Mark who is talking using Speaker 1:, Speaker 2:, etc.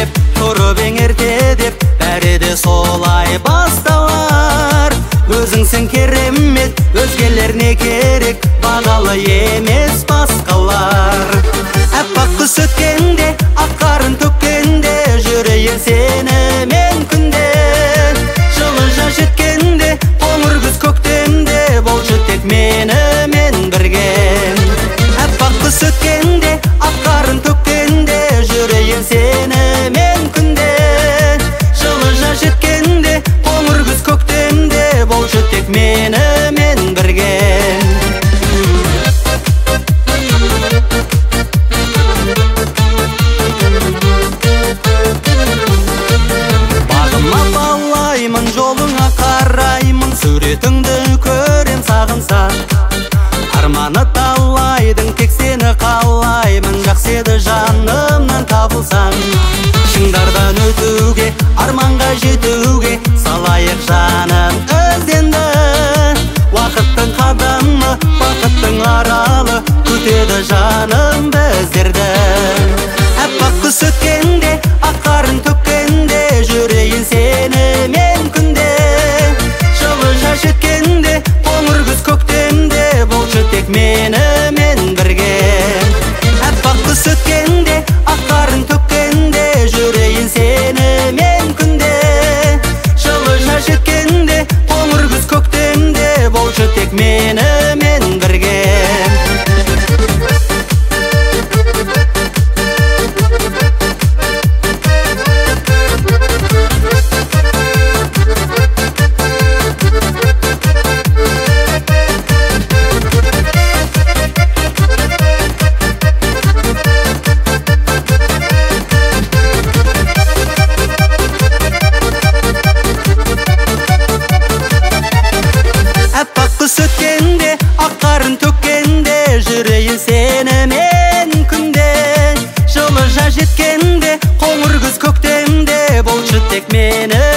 Speaker 1: деп, тұрып ең ерте деп, бәрі де солай басталар. Өзіңсің керемет, өзгелер не керек, бағалы емес басқалар. Аппақ құс өткенде, ақ қарын төккенде, жүрейін сенімен күнде. Жылы жаз жеткенде, қоңыр күз көктемде, болшы тек менімен бірге. Аппақ құс өткенде, ақ қарын төккенде, жүрейін сенімен күнде. Жылы жаз жеткенде, қоңыр күз көктемде, болшы тек менімен бірге. Бағыма балаймын, жолыңа қараймын, суретіңді көрем сағынса. Арманы талайдың, тек сені қалаймын, жақсы еді жанымнан табылсаң. Шыңдардан өтуге, арманға жетуге, салайық жаным ізденді. Уақыттың қадамы, бақыттың аралы, күтеді жаным біздерді. Аппақ құс өткенде, ақ қарын төккенде, жүрейін сенімен күнде. Жылы жаз жеткенде, қоңыр күз көктемде, болшы тек менімен бірге. Аппақ құс өткенде, ақ қарын төккенде, жүрейін сенімен күнде. Жылы жаз жеткенде, қоңыр күз көктемде, болшы тек менімен бірге. Аппақ құс өткенде, ақ қарын төккенде, жүрейін сенімен күнде. Жылы жаз жеткенде, қоңыр күз көктемде, болшы тек мені